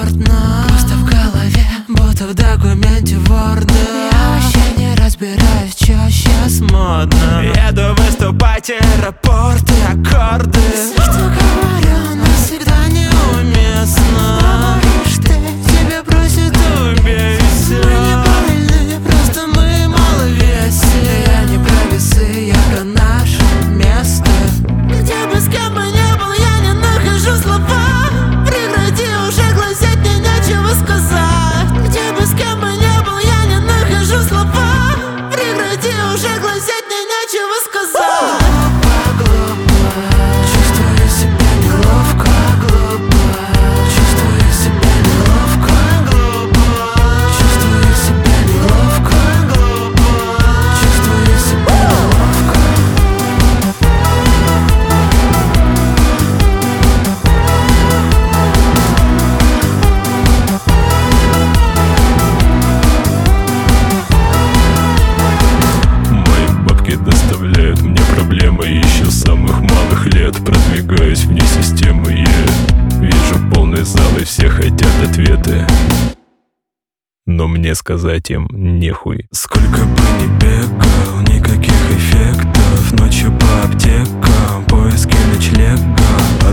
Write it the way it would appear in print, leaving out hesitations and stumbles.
комфортно, просто в голове, будто в документе Word. Я вообще не разбираюсь, чё сейчас модно. Еду выступать, аэропорты, аккорды. Все, что говорю, но всегда неуместно. Говоришь ты, тебя просят убейся. Мы не больны, просто мы маловесные. Я не про весы, я про наше место. Где бы с кем бы не был, я не нахожу слова. Прекрати уже глазеть, мне нечего сказать. Где бы с кем бы не был, я не нахожу слова. Прекрати уже глазеть, мне нечего сказать. Глупо, чувствую себя неловко. Глупо, чувствую себя неловко. Глупо, чувствую себя неловко. Глупо, чувствую себя неловко. Мои бабки доставляют мне проблемы еще с самых малых лет. Продвигаюсь вне системы, я вижу полный зал и все хотят ответы, но мне сказать им нехуй. Сколько бы ни бегал, никаких эффектов. Ночью по аптекам, поиски ночлега.